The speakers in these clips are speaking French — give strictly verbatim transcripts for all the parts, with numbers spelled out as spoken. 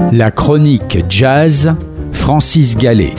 La chronique jazz, Francis Gallet.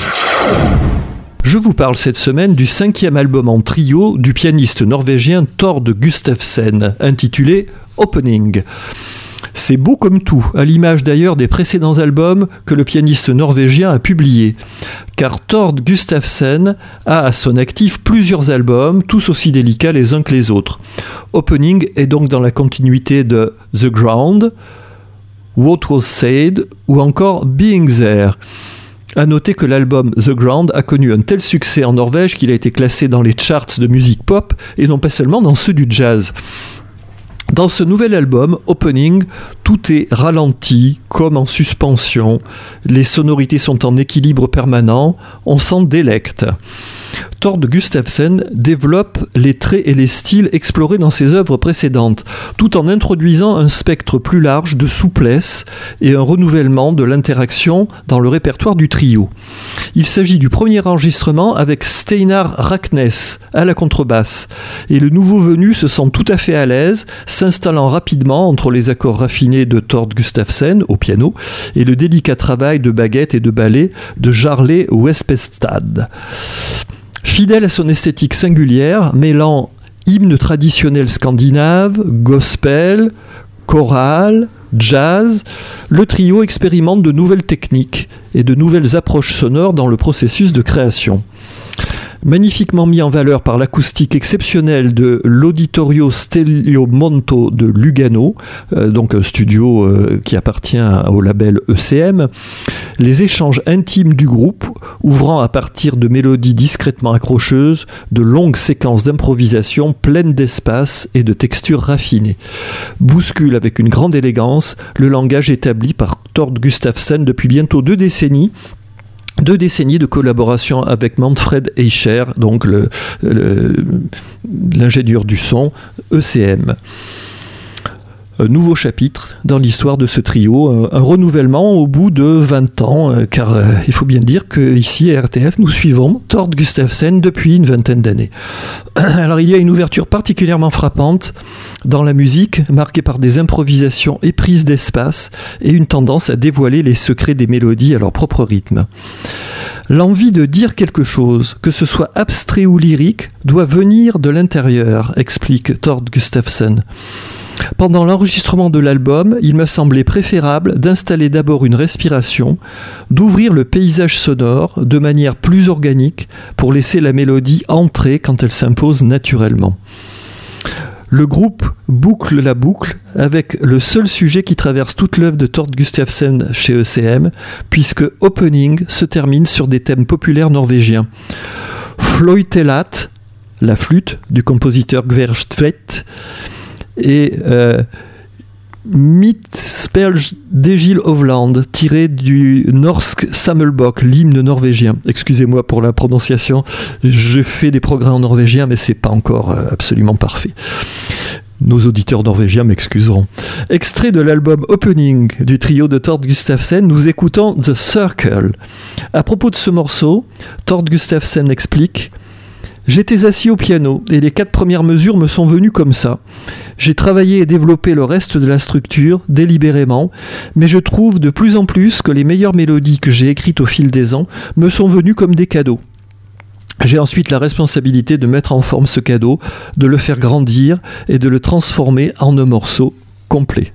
Je vous parle cette semaine du cinquième album en trio du pianiste norvégien Tord Gustavsen, intitulé Opening. C'est beau comme tout, à l'image d'ailleurs des précédents albums que le pianiste norvégien a publiés. Car Tord Gustavsen a à son actif plusieurs albums, tous aussi délicats les uns que les autres. Opening est donc dans la continuité de The Ground, What Was Said ou encore Being There. A noter que l'album The Ground a connu un tel succès en Norvège qu'il a été classé dans les charts de musique pop et non pas seulement dans ceux du jazz. Dans ce nouvel album, Opening, tout est ralenti, comme en suspension. Les sonorités sont en équilibre permanent, on s'en délecte. Tord Gustavsen développe les traits et les styles explorés dans ses œuvres précédentes, tout en introduisant un spectre plus large de souplesse et un renouvellement de l'interaction dans le répertoire du trio. Il s'agit du premier enregistrement avec Steinar Raknes à la contrebasse, et le nouveau venu se sent tout à fait à l'aise, s'installant rapidement entre les accords raffinés de Tord Gustavsen au piano et le délicat travail de baguette et de ballet de Jarle Wespestad. Fidèle à son esthétique singulière, mêlant hymnes traditionnels scandinaves, gospel, chorale, jazz, le trio expérimente de nouvelles techniques et de nouvelles approches sonores dans le processus de création. Magnifiquement mis en valeur par l'acoustique exceptionnelle de l'Auditorio Stelio Monto de Lugano, euh, donc un studio euh, qui appartient au label E C M, les échanges intimes du groupe, ouvrant à partir de mélodies discrètement accrocheuses, de longues séquences d'improvisation pleines d'espace et de textures raffinées, bousculent avec une grande élégance le langage établi par Tord Gustavsen depuis bientôt deux décennies, Deux décennies de collaboration avec Manfred Eicher, donc le, le, l'ingénieur du son E C M. Un nouveau chapitre dans l'histoire de ce trio, un, un renouvellement au bout de vingt ans, euh, car euh, il faut bien dire qu'ici à R T F, nous suivons Tord Gustavsen depuis une vingtaine d'années. Alors il y a une ouverture particulièrement frappante dans la musique, marquée par des improvisations éprises d'espace et une tendance à dévoiler les secrets des mélodies à leur propre rythme. L'envie de dire quelque chose, que ce soit abstrait ou lyrique, doit venir de l'intérieur, explique Tord Gustavsen. Pendant l'enregistrement de l'album, il m'a semblé préférable d'installer d'abord une respiration, d'ouvrir le paysage sonore de manière plus organique pour laisser la mélodie entrer quand elle s'impose naturellement. Le groupe boucle la boucle avec le seul sujet qui traverse toute l'œuvre de Tord Gustavsen chez E C M, puisque Opening se termine sur des thèmes populaires norvégiens. Fløytelat, la flûte du compositeur Gverstvedt, et euh, Midtspels d'Egil Hovland, tiré du Norsk Sammelbok, l'hymne norvégien. Excusez-moi pour la prononciation, je fais des progrès en norvégien, mais c'est pas encore euh, absolument parfait. Nos auditeurs norvégiens m'excuseront. Extrait de l'album Opening du trio de Tord Gustavsen, nous écoutons The Circle. À propos de ce morceau, Tord Gustavsen explique: j'étais assis au piano et les quatre premières mesures me sont venues comme ça. J'ai travaillé et développé le reste de la structure délibérément, mais je trouve de plus en plus que les meilleures mélodies que j'ai écrites au fil des ans me sont venues comme des cadeaux. J'ai ensuite la responsabilité de mettre en forme ce cadeau, de le faire grandir et de le transformer en un morceau complet.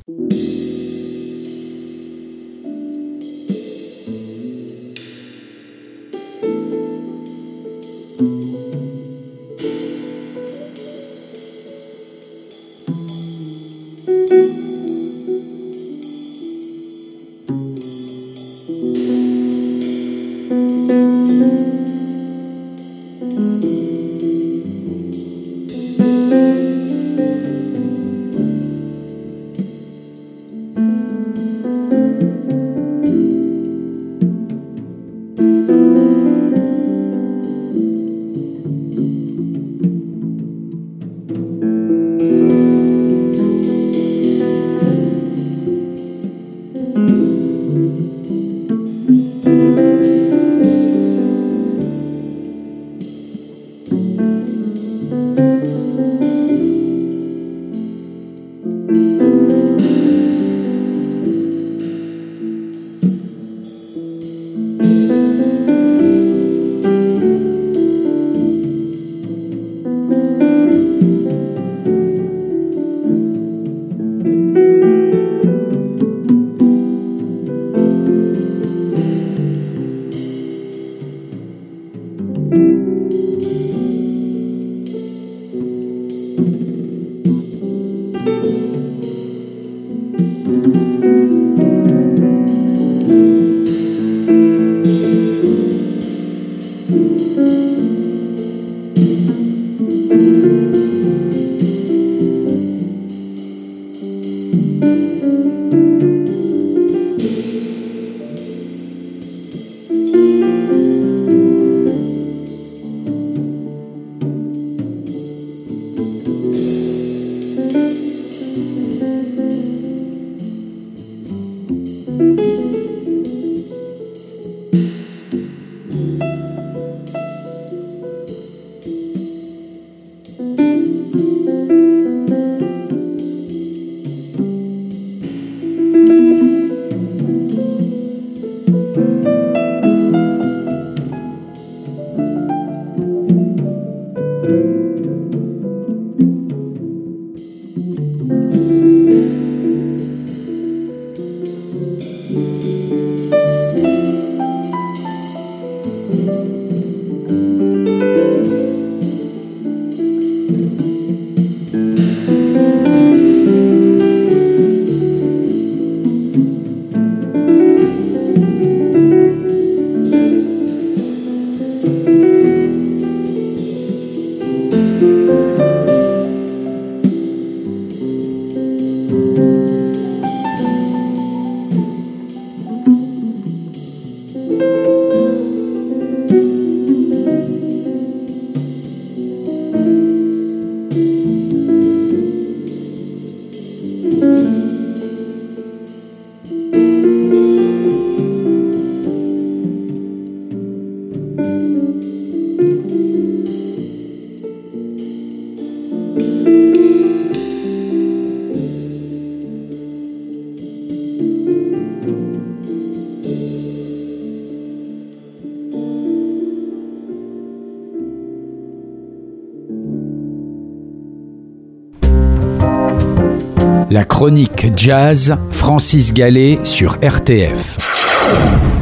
La chronique jazz, Francis Gallet sur R T F.